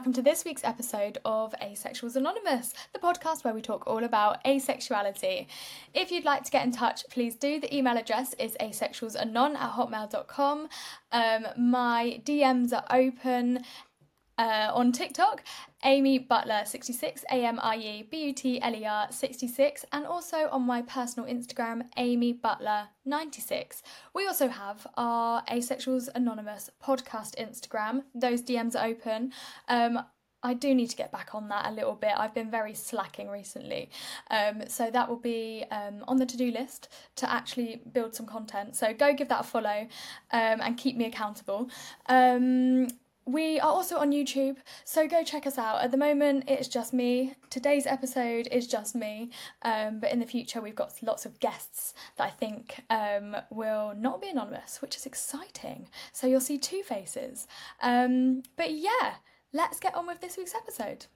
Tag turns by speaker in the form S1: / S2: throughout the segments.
S1: welcome to this week's episode of Asexuals Anonymous, the podcast where we talk all about asexuality. If you'd like to get in touch, please do. The email address is asexualsanon@hotmail.com. My DMs are open. On TikTok, Amy Butler 66, AMIE BUTLER 66, and also on my personal Instagram, Amy Butler 96. We also have our Asexuals Anonymous podcast Instagram. Those DMs are open. I do need to get back on that a little bit. I've been very slacking recently. So that will be on the to-do list to actually build some content. So go give that a follow and keep me accountable. We are also on YouTube, so go check us out. At the moment, it's just me. Today's episode is just me, but in the future, we've got lots of guests that I think will not be anonymous, which is exciting. So you'll see two faces. But yeah, let's get on with this week's episode.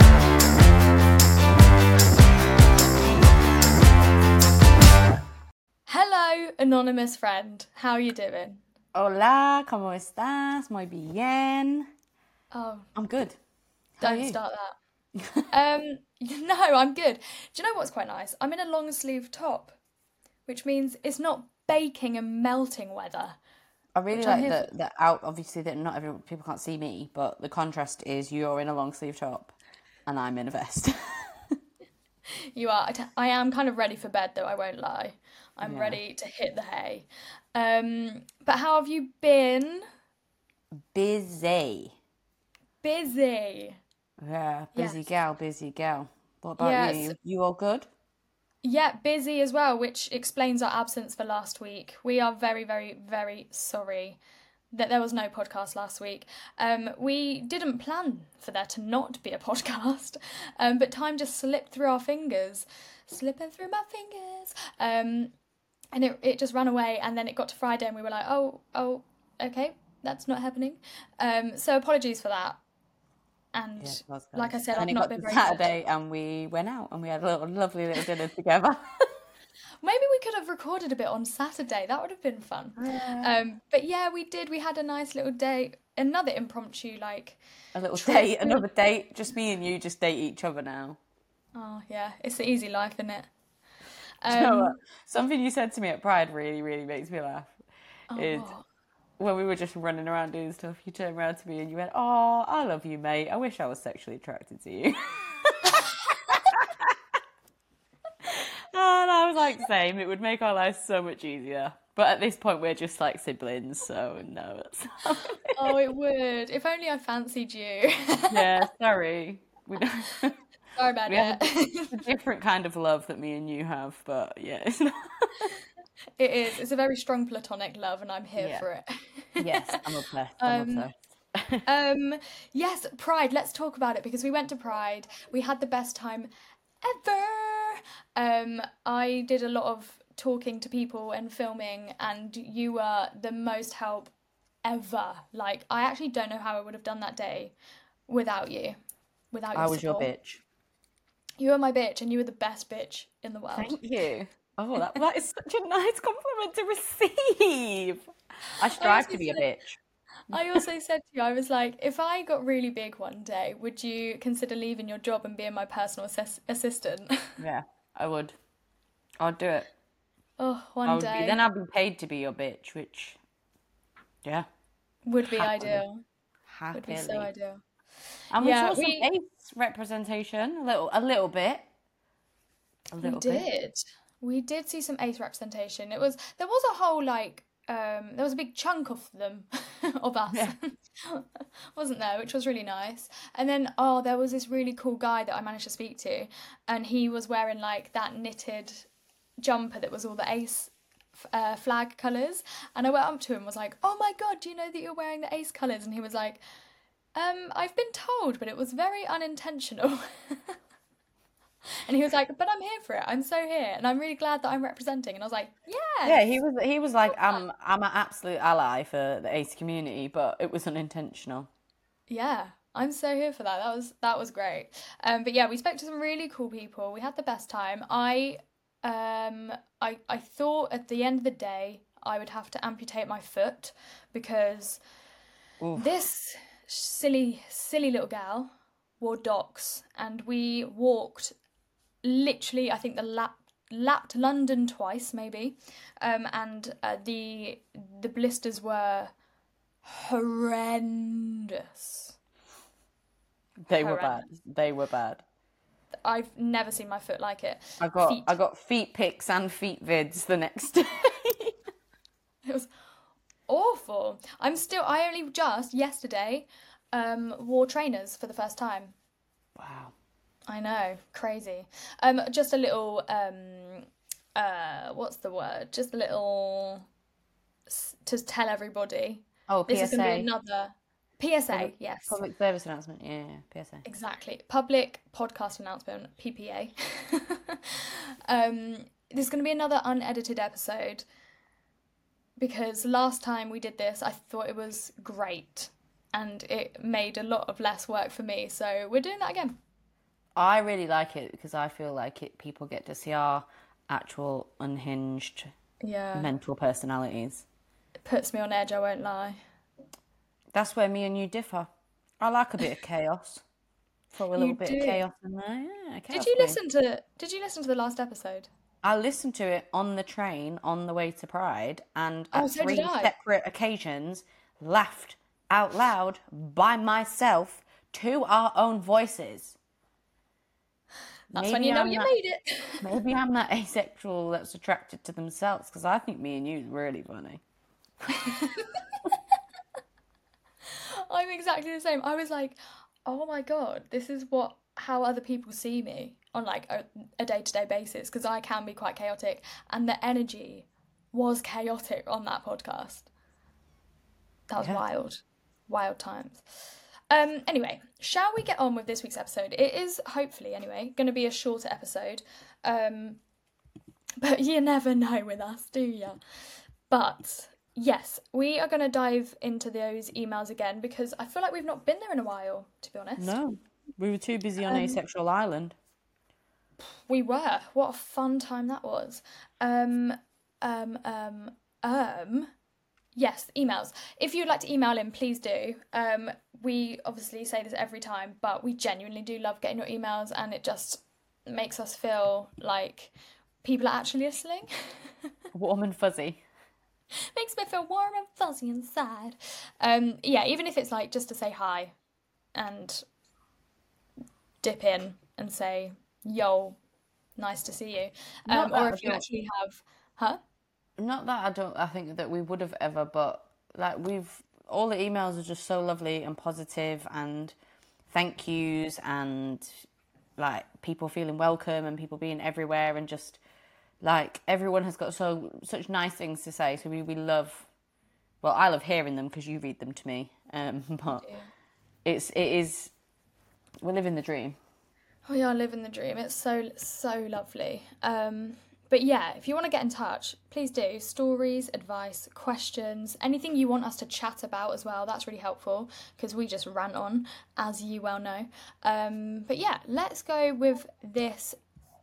S1: Hello, anonymous friend. How are you doing?
S2: Hola, ¿cómo estás? Muy bien.
S1: Oh,
S2: I'm good.
S1: Don't start that. No, I'm good. Do you know what's quite nice? I'm in a long sleeve top, which means it's not baking and melting weather.
S2: I really like that out. Obviously, that not everyone people can't see me, but the contrast is you're in a long sleeve top, and I'm in a vest.
S1: You are. I am kind of ready for bed, though. I won't lie. I'm ready to hit the hay. But how have you been?
S2: Busy.
S1: Yeah,
S2: busy gal. What about you? You all good?
S1: Yeah, busy as well, which explains our absence for last week. We are very, very, very sorry that there was no podcast last week. We didn't plan for there to not be a podcast, but time just slipped through our fingers. Slipping through my fingers. And it just ran away, and then it got to Friday and we were like, oh, okay, that's not happening. So apologies for that. And like I said, I've not been very
S2: Saturday good. And we went out and we had a lovely little dinner together.
S1: Maybe we could have recorded a bit on Saturday. That would have been fun. Yeah. But yeah, we did. We had a nice little date. Another impromptu, like...
S2: A little date, another date. Just me and you just date each other now.
S1: Oh, yeah. It's the easy life, isn't it?
S2: Do you know what? Something you said to me at Pride really, really makes me laugh. When we were just running around doing stuff, you turned around to me and you went, "Oh, I love you, mate. I wish I was sexually attracted to you." And I was like, same. It would make our lives so much easier. But at this point, we're just like siblings, so no.
S1: Oh, it would. If only I fancied you.
S2: Yeah, sorry.
S1: Sorry about it.
S2: It's a different kind of love that me and you have, but yeah, it's not.
S1: It is. It's a very strong platonic love, and I'm here for it.
S2: Yes, I'm obsessed.
S1: Yes, Pride. Let's talk about it because we went to Pride. We had the best time ever. I did a lot of talking to people and filming, and you were the most help ever. Like, I actually don't know how I would have done that day without you. Without your
S2: I was
S1: support.
S2: Your bitch.
S1: You were my bitch, and you were the best bitch in the world.
S2: Thank you. Oh, that is such a nice compliment to receive. I strive to be a bitch.
S1: I also said to you, I was like, if I got really big one day, would you consider leaving your job and being my personal assistant?
S2: Yeah, I would. I'd do it.
S1: Oh, one day.
S2: Then I'd be paid to be your bitch, which, yeah.
S1: Would be ideal.
S2: Happily.
S1: Would be so ideal.
S2: And we saw some ace representation, a little bit.
S1: We did see some ace representation. There was a whole there was a big chunk of them, of us, wasn't there? Which was really nice. And then there was this really cool guy that I managed to speak to, and he was wearing like that knitted jumper that was all the ace flag colours. And I went up to him and was like, "Oh my god, do you know that you're wearing the ace colours?" And he was like, "I've been told, but it was very unintentional." And he was like, "But I'm here for it. I'm so here, and I'm really glad that I'm representing." And I was like, "Yeah."
S2: Yeah, he was like, "I'm an absolute ally for the ace community," but it was unintentional.
S1: Yeah, I'm so here for that. That was great. But yeah, we spoke to some really cool people. We had the best time. I thought at the end of the day I would have to amputate my foot because this silly little gal, wore Docs, and we walked literally, I think lapped London twice maybe, and the blisters were horrendous.
S2: They were bad. They were bad.
S1: I've never seen my foot like it.
S2: I got feet pics and feet vids the next day.
S1: It was awful. I only just yesterday wore trainers for the first time.
S2: Wow.
S1: I know, crazy. Just a little what's the word? Just a little to tell everybody.
S2: Oh, PSA.
S1: This is going to be another PSA, yes.
S2: Public service announcement, yeah, PSA.
S1: Exactly. Public podcast announcement, PPA. This is going to be another unedited episode because last time we did this, I thought it was great and it made a lot of less work for me. So we're doing that again.
S2: I really like it because I feel like people get to see our actual unhinged mental personalities.
S1: It puts me on edge, I won't lie.
S2: That's where me and you differ. I like a bit of chaos. Throw a little bit of chaos in there. Yeah,
S1: Did you listen to the last episode?
S2: I listened to it on the train on the way to Pride, and at
S1: so
S2: 3
S1: did I.
S2: separate occasions laughed out loud by myself to our own voices.
S1: That's when you know you made it.
S2: Maybe I'm that asexual that's attracted to themselves, because I think me and you is really funny.
S1: I'm exactly the same. I was like, oh my God, this is how other people see me on like a day-to-day basis, because I can be quite chaotic, and the energy was chaotic on that podcast. That was wild times. Anyway, shall we get on with this week's episode? It is hopefully anyway going to be a shorter episode, but you never know with us, do you? But yes, we are going to dive into those emails again because I feel like we've not been there in a while, to be honest.
S2: No, we were too busy on Asexual Island.
S1: We were. What a fun time that was. Yes, emails. If you'd like to email in, please do. We obviously say this every time, but we genuinely do love getting your emails, and it just makes us feel like people are actually listening.
S2: Warm and fuzzy.
S1: Makes me feel warm and fuzzy inside. Even if it's like just to say hi and dip in and say, yo, nice to see you. Or if you actually have,
S2: Not that I think that we would have ever, but like all the emails are just so lovely and positive, and thank yous, and like people feeling welcome and people being everywhere, and just like everyone has got such nice things to say. So we love, well, I love hearing them because you read them to me. But it is, we're living the dream.
S1: We are living the dream. It's so lovely. But yeah, if you want to get in touch, please do. Stories, advice, questions, anything you want us to chat about as well. That's really helpful because we just rant on, as you well know. But yeah, let's go with this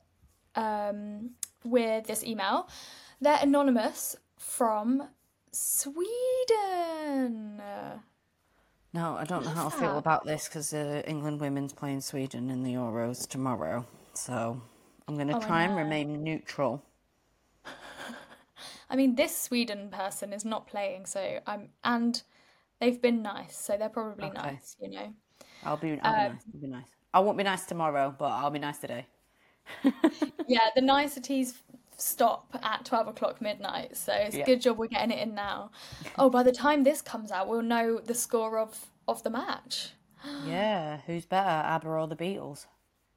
S1: email. They're anonymous from Sweden.
S2: No, I don't know how I feel about this because England women's playing Sweden in the Euros tomorrow. So I'm going to try and remain neutral.
S1: I mean, this Sweden person is not playing, and they've been nice, so they're probably nice, you know.
S2: I'll be nice. I won't be nice tomorrow, but I'll be nice today.
S1: Yeah, the niceties stop at 12 o'clock midnight, so it's a good job we're getting it in now. Oh, by the time this comes out, we'll know the score of the match.
S2: Yeah, who's better, ABBA or the Beatles?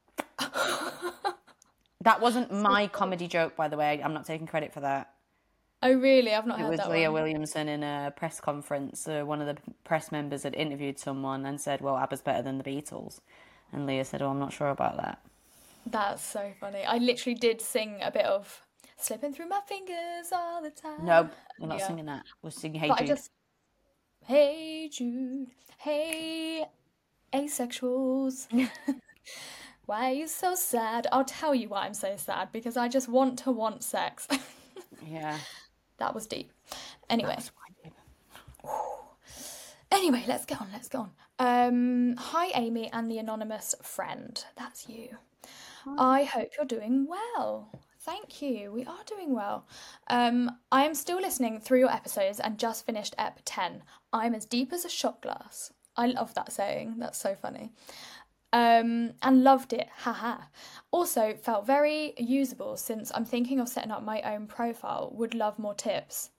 S2: That wasn't my comedy joke, by the way. I'm not taking credit for that.
S1: Oh, really? I've not heard that.
S2: It was Leah Williamson in a press conference. One of the press members had interviewed someone and said, well, ABBA's better than the Beatles. And Leah said, oh, I'm not sure about that.
S1: That's so funny. I literally did sing a bit of Slipping Through My Fingers All the Time.
S2: No, we're not singing that. We're singing Hey Jude.
S1: Hey Jude, hey asexuals. Why are you so sad? I'll tell you why I'm so sad, because I just want sex.
S2: Yeah.
S1: That was deep. Anyway. Anyway, let's go on. Hi, Amy and the anonymous friend. That's you. I hope you're doing well. Thank you. We are doing well. I am still listening through your episodes and just finished Ep 10. I'm as deep as a shot glass. I love that saying. That's so funny. And loved it. Haha. Also felt very usable since I'm thinking of setting up my own profile. Would love more tips.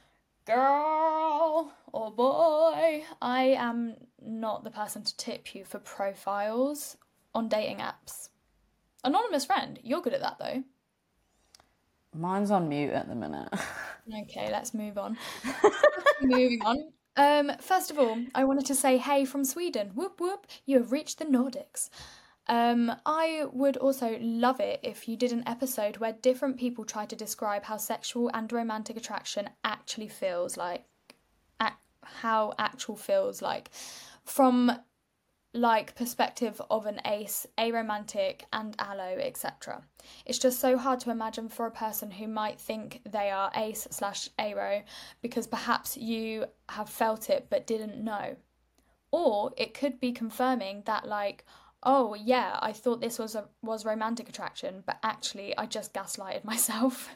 S1: Girl or boy, I am not the person to tip you for profiles on dating apps. Anonymous friend, you're good at that though.
S2: Mine's on mute at the minute.
S1: Okay, let's move on. Moving on. First of all, I wanted to say hey from Sweden. Whoop whoop, you have reached the Nordics. I would also love it if you did an episode where different people try to describe how sexual and romantic attraction actually feels like, how actual feels like, from like perspective of an ace, aromantic, and allo, etc. It's just so hard to imagine for a person who might think they are ace/aro because perhaps you have felt it but didn't know. Or it could be confirming that like, oh yeah, I thought this was romantic attraction, but actually I just gaslighted myself.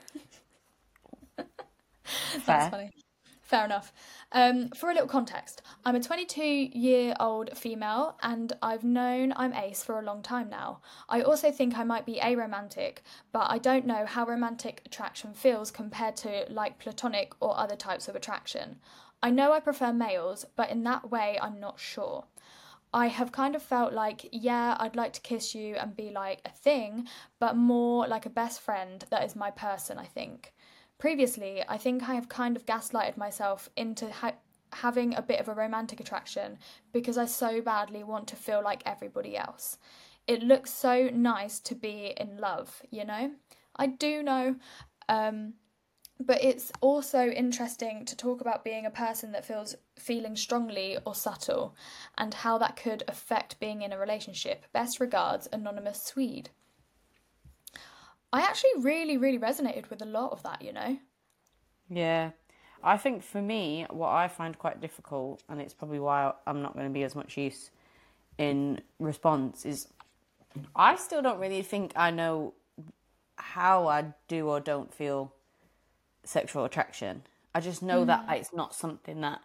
S1: That's
S2: Fair.
S1: funny. Fair enough. For a little context, I'm a 22-year-old female and I've known I'm ace for a long time now. I also think I might be aromantic, but I don't know how romantic attraction feels compared to like platonic or other types of attraction. I know I prefer males, but in that way, I'm not sure. I have kind of felt like, yeah, I'd like to kiss you and be like a thing, but more like a best friend that is my person, I think. Previously, I think I have kind of gaslighted myself into having a bit of a romantic attraction because I so badly want to feel like everybody else. It looks so nice to be in love, you know? I do know. Um, but it's also interesting to talk about being a person that feeling strongly or subtle and how that could affect being in a relationship. Best regards, Anonymous Swede. I actually really, really resonated with a lot of that, you know?
S2: Yeah. I think for me, what I find quite difficult, and it's probably why I'm not going to be as much use in response, is I still don't really think I know how I do or don't feel sexual attraction. I just know that it's not something that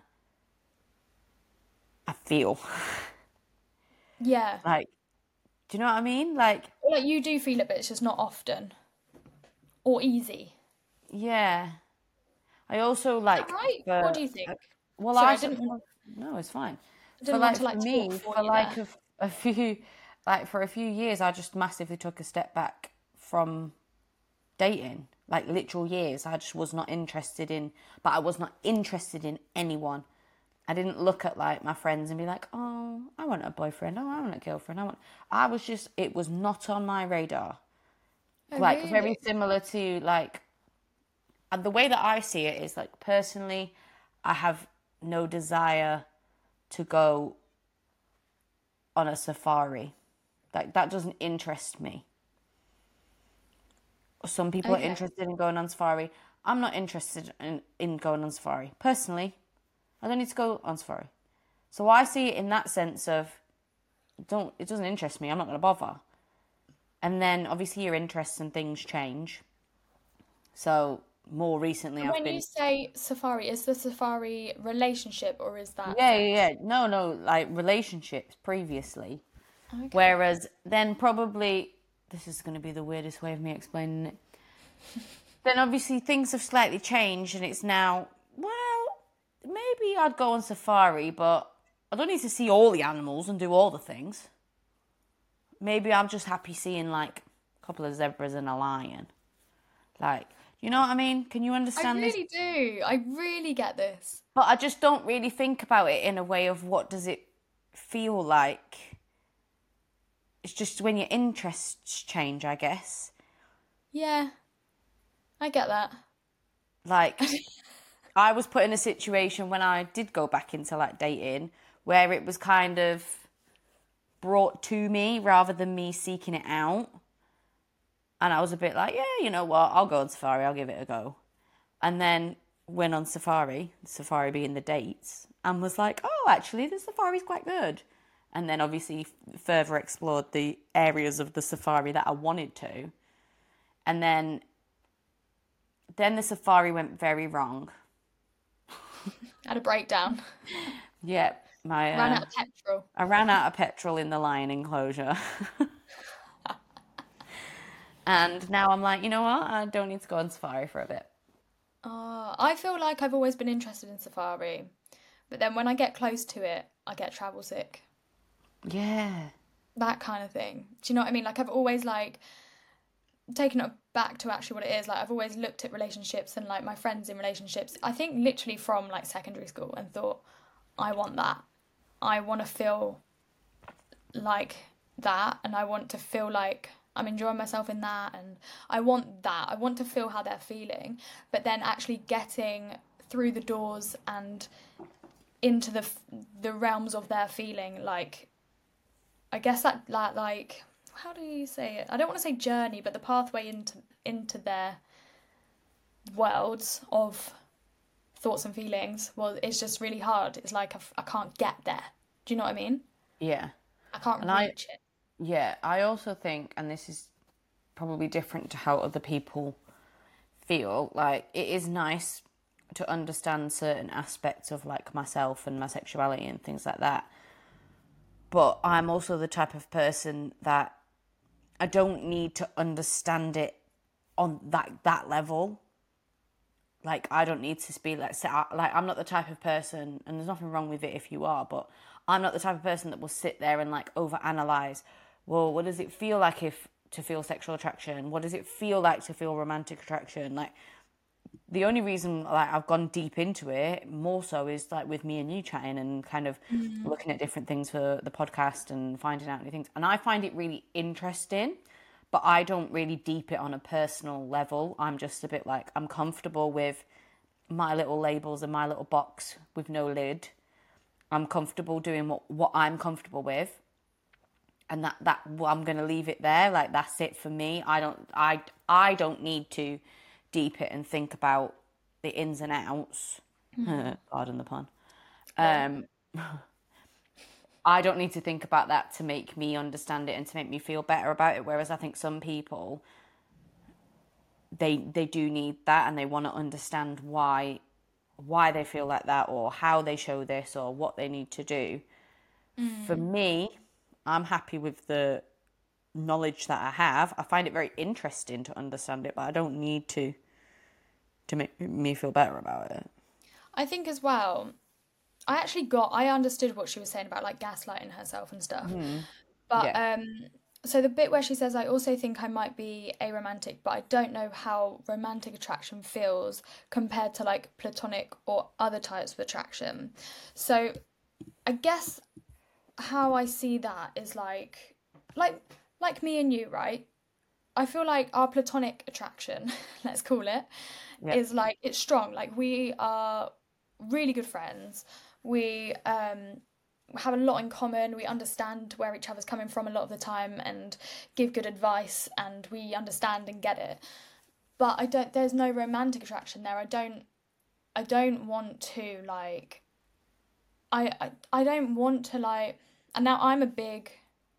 S2: I feel.
S1: Yeah.
S2: Like, do you know what I mean? Like,
S1: Like you do feel it, but it's just not often or easy.
S2: yeah. I also
S1: Is that
S2: like
S1: right? What
S2: for
S1: do you think?
S2: well,
S1: Sorry,
S2: I no, it's fine.
S1: I
S2: For
S1: didn't want
S2: like
S1: to
S2: for
S1: like talk
S2: me,
S1: for
S2: for
S1: you there.
S2: like a few like for a few years, I just massively took a step back from dating. Like literal years, I just was not interested in. But I was not interested in anyone. I didn't look at like my friends and be like, oh, I want a boyfriend. Oh, I want a girlfriend. I was just. It was not on my radar.
S1: Oh,
S2: Like
S1: really?
S2: very similar to like and the way that I see it is like personally, I have no desire to go on a safari. Like that doesn't interest me. Some people are
S1: Okay.
S2: interested in going on safari. I'm not interested in going on safari. Personally, I don't need to go on safari. So I see it in that sense of it doesn't interest me, I'm not gonna bother. And then obviously your interests and things change. So more recently
S1: And
S2: I've
S1: when you
S2: been
S1: say safari, is the safari relationship or is that
S2: yeah, yeah,
S1: sex?
S2: yeah. No, no, like relationships previously.
S1: Okay.
S2: Whereas then probably, this is going to be the weirdest way of me explaining it. Then obviously things have slightly changed and it's now, well, maybe I'd go on safari, but I don't need to see all the animals and do all the things. Maybe I'm just happy seeing like a couple of zebras and a lion. Like, you know what I mean? Can you
S1: I
S2: understand this?
S1: really do. I really get this.
S2: But I just don't really think about it in a way of what does it feel like. It's just when your interests change, I guess.
S1: Yeah, I get that.
S2: Like, I was put in a situation when I did go back into like dating where it was kind of brought to me rather than me seeking it out. And I was a bit like, yeah, you know what? I'll go on safari. I'll give it a go. And then went on safari being the dates, and was like, oh, actually, the safari's quite good. And then obviously further explored the areas of the safari that I wanted to. And then the safari went very wrong.
S1: Had a breakdown.
S2: Yeah,
S1: Ran out of petrol.
S2: I ran out of petrol in the lion enclosure. And now I'm like, you know what? I don't need to go on safari for a bit.
S1: I feel like I've always been interested in safari, but then when I get close to it, I get travel sick.
S2: Yeah.
S1: That kind of thing. Do you know what I mean? Like I've always like taken it back to actually what it is. Like I've always looked at relationships and like my friends in relationships. I think literally from like secondary school and thought, I want that. I want to feel like that, and I want to feel like I'm enjoying myself in that, and I want that. I want to feel how they're feeling, but then actually getting through the doors and into the realms of their feeling, like I guess that like how do you say it? I don't want to say journey, but the pathway into their worlds of thoughts and feelings, well, it's just really hard. It's like I can't get there. Do you know what I mean?
S2: Yeah.
S1: I can't
S2: And
S1: reach it.
S2: Yeah, I also think, and this is probably different to how other people feel, like it is nice to understand certain aspects of like myself and my sexuality and things like that. But I'm also the type of person that I don't need to understand it on that level. Like I don't need to be like I'm not the type of person, and there's nothing wrong with it if you are, but I'm not the type of person that will sit there and like overanalyze. Well, what does it feel like to feel sexual attraction? What does it feel like to feel romantic attraction? Like the only reason like I've gone deep into it more so is like with me and you chatting and kind of looking at different things for the podcast and finding out new things. And I find it really interesting, but I don't really deep it on a personal level. I'm just a bit like, I'm comfortable with my little labels and my little box with no lid. I'm comfortable doing what I'm comfortable with, and that I'm going to leave it there. Like that's it for me. I don't need to deep it and think about the ins and outs. Pardon the pun. I don't need to think about that to make me understand it and to make me feel better about it. Whereas I think some people, they do need that, and they want to understand why they feel like that, or how they show this, or what they need to do. For me, I'm happy with the knowledge that I have. I find it very interesting to understand it, but I don't need to make me feel better about it.
S1: I think as well, I understood what she was saying about like gaslighting herself and stuff. But
S2: Yeah.
S1: so the bit where she says, I also think I might be aromantic, but I don't know how romantic attraction feels compared to like platonic or other types of attraction. So I guess how I see that is like me and you, right? I feel like our platonic attraction, let's call it,
S2: Yeah.
S1: is like it's strong. Like we are really good friends. We have a lot in common. We understand where each other's coming from a lot of the time and give good advice, and we understand and get it. But I don't. There's no romantic attraction there. I don't want to like. I don't want to like. And now I'm a big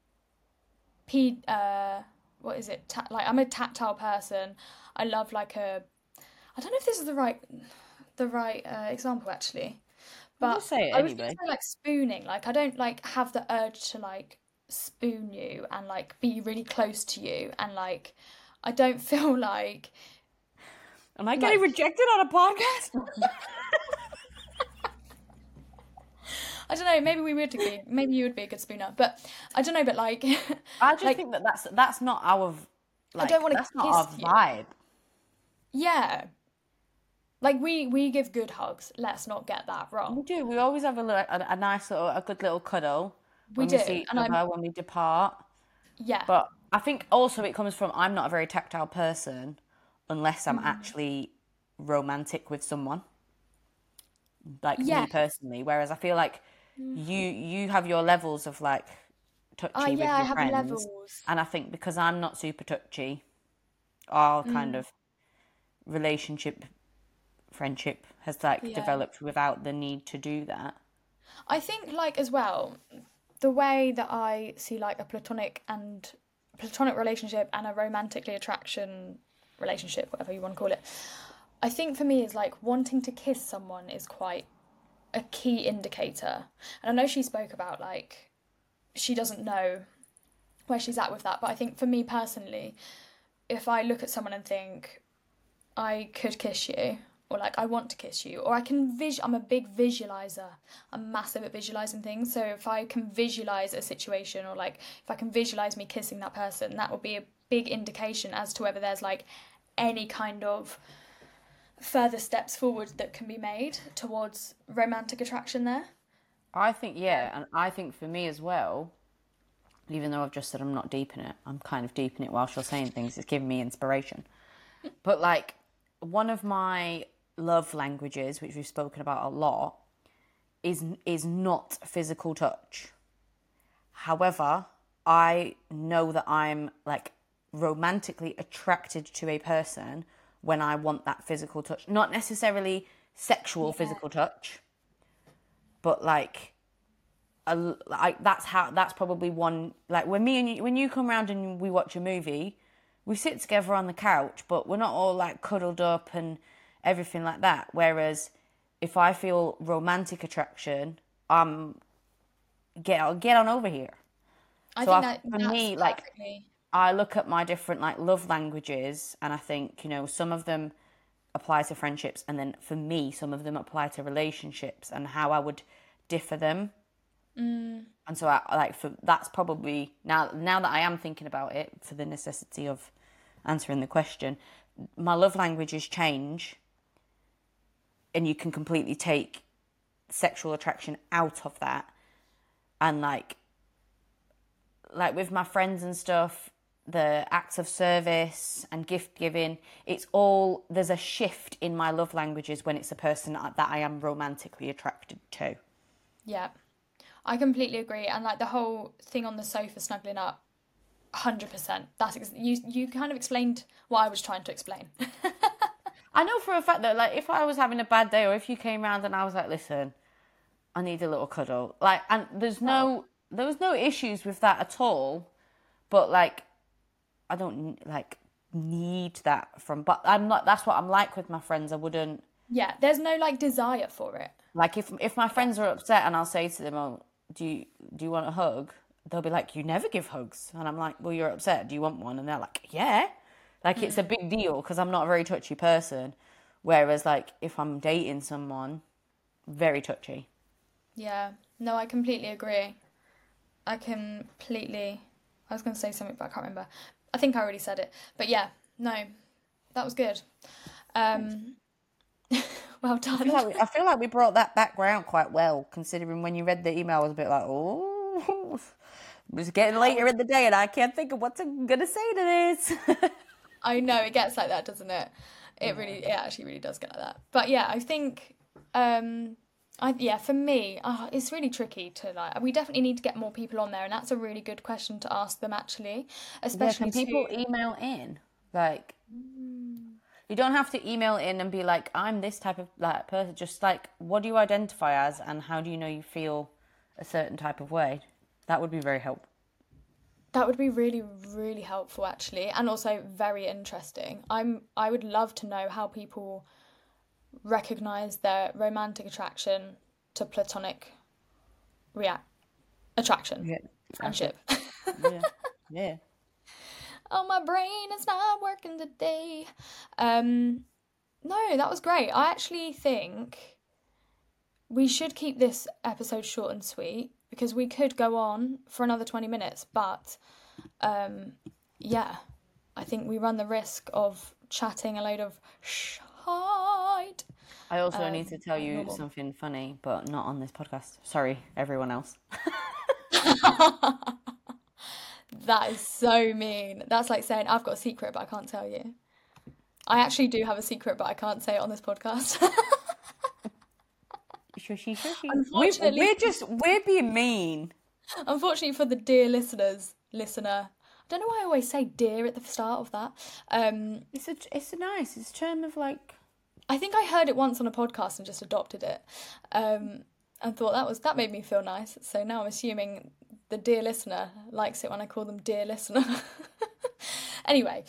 S1: what is it? Like I'm a tactile person. I love like a. I don't know if this is the right example actually,
S2: I'll
S1: but
S2: just say it
S1: I was gonna
S2: anyway.
S1: say like spooning. Like I don't like have the urge to like spoon you and like be really close to you, and like I don't feel
S2: Am I getting
S1: like
S2: rejected on a podcast?
S1: I don't know. Maybe we would be. Maybe you would be a good spooner, but I don't know. But like,
S2: I just
S1: like
S2: think that that's not our
S1: I don't
S2: like
S1: want to
S2: that's not our
S1: kiss you.
S2: vibe.
S1: Yeah, like we give good hugs. Let's not get that
S2: We
S1: wrong.
S2: do. We always have a nice little, a good little cuddle
S1: We
S2: when we
S1: do,
S2: see each
S1: and I'm
S2: other, when we depart.
S1: yeah.
S2: But I think also it comes from I'm not a very tactile person unless I'm actually romantic with someone, like me
S1: Yeah.
S2: personally. Whereas I feel like you have your levels of like touchy with
S1: Yeah, I
S2: your
S1: have
S2: friends,
S1: levels.
S2: and I think because I'm not super touchy, our kind
S1: Mm.
S2: of relationship friendship has like developed without the need to do that.
S1: I think like as well, the way that I see like a platonic relationship and a romantically attraction relationship, whatever you want to call it, I think for me is like wanting to kiss someone is quite a key indicator. And I know she spoke about like she doesn't know where she's at with that, but I think for me personally, if I look at someone and think I could kiss you, or like I want to kiss you, or I'm a big visualizer. I'm massive at visualizing things. So if I can visualize a situation, or like if I can visualize me kissing that person, that will be a big indication as to whether there's like any kind of further steps forward that can be made towards romantic attraction there.
S2: I think, and I think for me as well, even though I've just said I'm not deep in it, I'm kind of deep in it while you're saying things. It's giving me inspiration. But like, one of my love languages, which we've spoken about a lot, is not physical touch. However, I know that I'm like romantically attracted to a person when I want that physical touch, not necessarily sexual physical touch, but like that's probably one, like when you come around and we watch a movie, we sit together on the couch, but we're not all like cuddled up and everything like that. Whereas if I feel romantic attraction, get on over here.
S1: I think that
S2: for me,
S1: perfectly.
S2: like I look at my different like love languages, and I think, you know, some of them apply to friendships, and then for me, some of them apply to relationships and how I would differ them. And so that's probably now that I am thinking about it, for the necessity of answering the question, my love languages change, and you can completely take sexual attraction out of that. And like with my friends and stuff, the acts of service and gift giving, there's a shift in my love languages when it's a person that I am romantically attracted to.
S1: Yeah, I completely agree. And like the whole thing on the sofa snuggling up, 100%. You kind of explained what I was trying to explain.
S2: I know for a fact that like if I was having a bad day, or if you came round and I was like, listen, I need a little cuddle, like, and there was no issues with that at all. But like, I don't like need that from, but I'm not, that's what I'm like with my friends. I wouldn't.
S1: Yeah, there's no like desire for it.
S2: Like if my friends are upset and I'll say to them, oh, do you want a hug? They'll be like, you never give hugs. And I'm like, well, you're upset. Do you want one? And they're like, yeah. Like it's a big deal because I'm not a very touchy person. Whereas like if I'm dating someone, very touchy.
S1: Yeah, no, I completely agree. I was going to say something, but I can't remember. I think I already said it. But yeah, no, that was good. Well done.
S2: I feel like we brought that background quite well, considering when you read the email, I was a bit like, oh, it's getting later in the day and I can't think of what I'm going to say to this.
S1: I know, it gets like that, doesn't it? It actually really does get like that. But yeah, I think, for me, it's really tricky to like, we definitely need to get more people on there, and that's a really good question to ask them actually, especially
S2: can people email in? Like, you don't have to email in and be like, I'm this type of like person. Just like, what do you identify as, and how do you know you feel a certain type of way? That would be very helpful.
S1: That would be really, really helpful actually, and also very interesting. I would love to know how people recognise their romantic attraction to platonic attraction, friendship.
S2: Yeah.
S1: Oh, my brain is not working today. No, that was great. I actually think we should keep this episode short and sweet because we could go on for another 20 minutes. But, I think we run the risk of chatting a load of shite.
S2: I also need to tell you something funny, but not on this podcast. Sorry, everyone else.
S1: That is so mean. That's like saying, I've got a secret, but I can't tell you. I actually do have a secret, but I can't say it on this podcast.
S2: Shushy.
S1: Unfortunately,
S2: we're being mean.
S1: Unfortunately for the dear listener. I don't know why I always say dear at the start of that.
S2: It's a term of like
S1: I think I heard it once on a podcast and just adopted it, and thought that made me feel nice. So now I'm assuming the dear listener likes it when I call them dear listener. Anyway,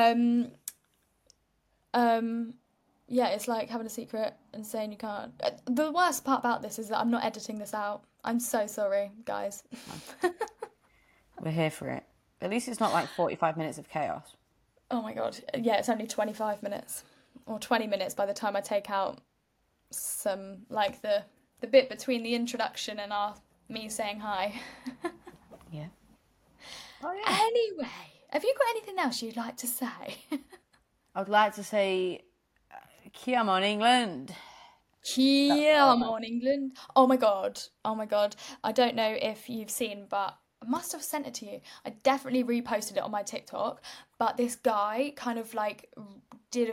S1: yeah, it's like having a secret and saying you can't. The worst part about this is that I'm not editing this out. I'm so sorry, guys.
S2: We're here for it. At least it's not like 45 minutes of chaos.
S1: Oh my god. Yeah, it's only 25 minutes. Or 20 minutes by the time I take out some, like, the bit between the introduction and me saying hi.
S2: Yeah. Oh, yeah.
S1: Anyway, have you got anything else you'd like to say?
S2: I would like to say, come on, England.
S1: Come on, England. Oh my god. I don't know if you've seen, but I must have sent it to you. I definitely reposted it on my TikTok. But this guy kind of like did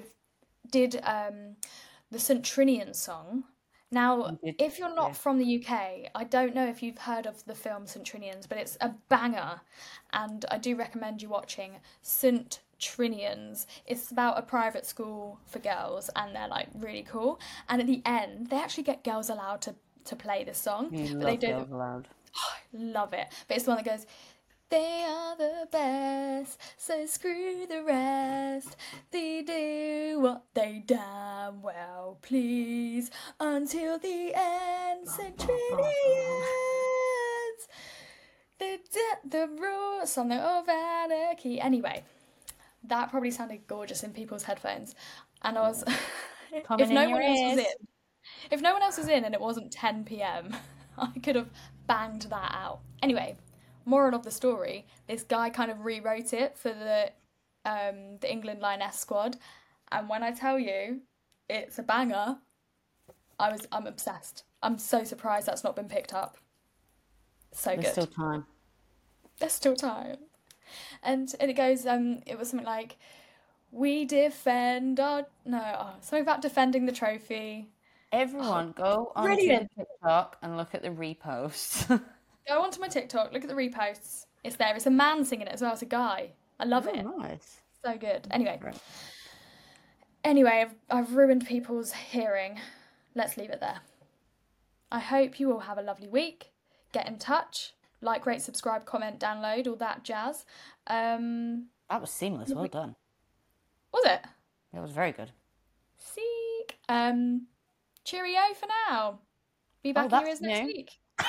S1: the St. Trinian song. Now, if you're not from the UK, I don't know if you've heard of the film St. Trinians, but it's a banger, and I do recommend you watching St. Trinians. It's about a private school for girls, and they're like really cool. And at the end, they actually get Girls Aloud to play this song.
S2: You
S1: but
S2: love Girls Aloud.
S1: Oh, I love it. But it's the one that goes, they are the best, so screw the rest. They do what they damn well please until the end. St. Trinians, the rules on the of anarchy. Anyway, that probably sounded gorgeous in people's headphones, and I was if no one else was in and it wasn't 10 p.m, I could have banged that out. Anyway, moral of the story: this guy kind of rewrote it for the England Lioness squad, and when I tell you it's a banger, I'm obsessed. I'm so surprised that's not been picked up. So good. There's still time. And it goes, it was something like, we defend our... No, something about defending the trophy.
S2: Everyone, go on to TikTok and look at the reposts.
S1: Go onto my TikTok, look at the reposts. It's there. It's a man singing it as well. It's a guy. I love it.
S2: Nice.
S1: So good. Anyway, I've ruined people's hearing. Let's leave it there. I hope you all have a lovely week. Get in touch. Like, rate, subscribe, comment, download, all that jazz.
S2: That was seamless. Well done.
S1: Was it?
S2: It was very good.
S1: Seek. Cheerio for now. Be back in your ears next week.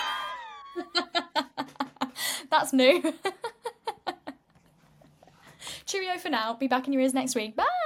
S1: That's new. Cheerio for now. Be back in your ears next week. Bye.